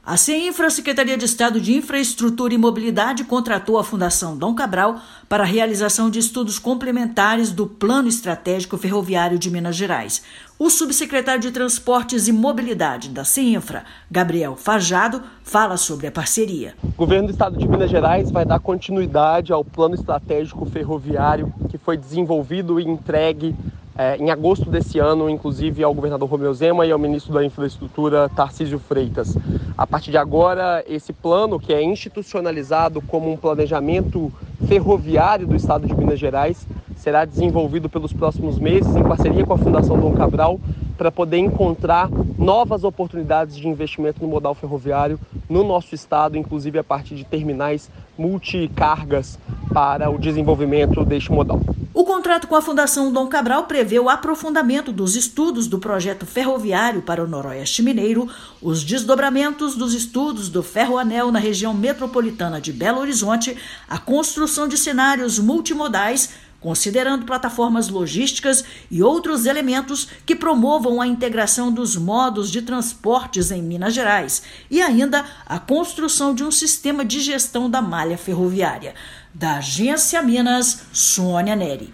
A CEINFRA, Secretaria de Estado de Infraestrutura e Mobilidade, contratou a Fundação Dom Cabral para a realização de estudos complementares do Plano Estratégico Ferroviário de Minas Gerais. O subsecretário de Transportes e Mobilidade da CEINFRA, Gabriel Fajado, fala sobre a parceria. O governo do Estado de Minas Gerais vai dar continuidade ao Plano Estratégico Ferroviário que foi desenvolvido e entregue em agosto desse ano, inclusive ao governador Romeu Zema e ao ministro da Infraestrutura, Tarcísio Freitas. A partir de agora, esse plano, que é institucionalizado como um planejamento ferroviário do Estado de Minas Gerais, será desenvolvido pelos próximos meses em parceria com a Fundação Dom Cabral para poder encontrar novas oportunidades de investimento no modal ferroviário no nosso estado, inclusive a partir de terminais multicargas para o desenvolvimento deste modal. O contrato com a Fundação Dom Cabral prevê o aprofundamento dos estudos do projeto ferroviário para o Noroeste Mineiro, os desdobramentos dos estudos do Ferroanel na região metropolitana de Belo Horizonte, a construção de cenários multimodais, considerando plataformas logísticas e outros elementos que promovam a integração dos modos de transportes em Minas Gerais e ainda a construção de um sistema de gestão da malha ferroviária. Da Agência Minas, Sônia Neri.